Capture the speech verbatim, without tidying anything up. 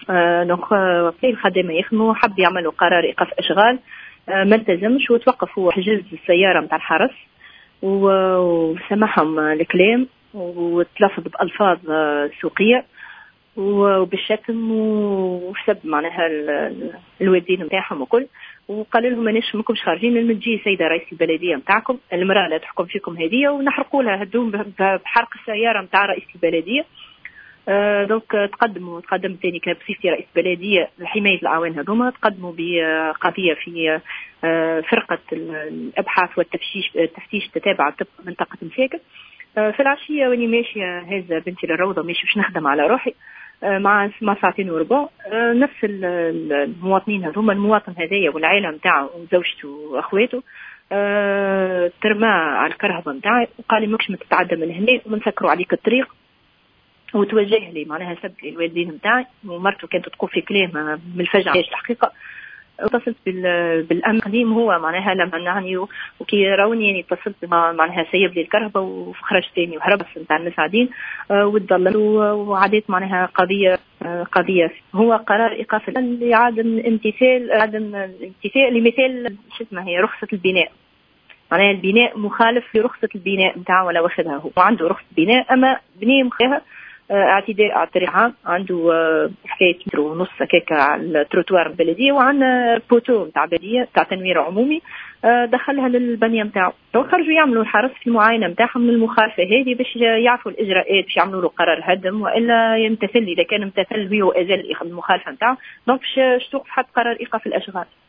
دونك في الخدمه يخدموا حب يعملوا قرار ايقاف اشغال، ما التزمش وتوقف هو حجز السياره نتاع الحرس وسمعهم الكلام وتلفظ بالفاظ سوقيه وبالشتم وسب معناها الوالدين نتاعهم وكل، وقال لهم مانيش ماكمش خارجين لما تجي سيده رئيس البلديه نتاعكم المراه لا تحكم فيكم هديه ونحرقوا لها هدوم بحرق السياره نتاع رئيس البلديه. آه دونك تقدموا تقدم ثاني كبسيفتي رئيس بلديه لحمايه الاعوان هذوما، تقدموا بقضيه في آه فرقه الابحاث والتفتيش التفتيش تتابع منطقه مساكن. آه في العشيه واني ماشيه هذا بنتي للروضه ماشي باش نخدم على روحي آه مع مع ساعتين وربع، آه نفس المواطنين هذوما المواطن هذايا والعائله نتاعو وزوجته واخواته آه ترمى على الكرهبه نتاعي وقال لي ماكش متتعدى من هنا ونسكروا عليك الطريق، وتوجه لي معناها سب لي الوالدين نتاعي ومرته كانت تقول في كلام من الفجعه الحقيقه. اتصلت بالامن القديم هو معناها لما نعني وكي راوني يعني اتصلت معناها سيب لي الكهرباء وخرج ثاني وهرب نتاع المساعدين وتضللوا وعديت معناها قضيه قضيه هو قرار ايقاف لعدم امتثال عدم امتثال لمثال شو اسمها هي رخصه البناء، معناها البناء مخالف لرخصه البناء نتاعه ولا واخذها هو عنده رخصه بناء اما بنيه مخها اعتداء على الطريق عام، عنده حكايه متر ونص هكاك على التروتوار البلديه وعندنا بوتو نتاع بلديه تاع تنوير عمومي دخلها للبنيه نتاعو، خرجوا يعملوا الحرس في المعاينه نتاعهم من المخالفه هذه باش يعرفوا الاجراءات باش يعملوا له قرار هدم والا يمتثل اذا كان امتثل به وازال المخالفه نتاعو، دونك باش توقف حتى قرار ايقاف الاشغال.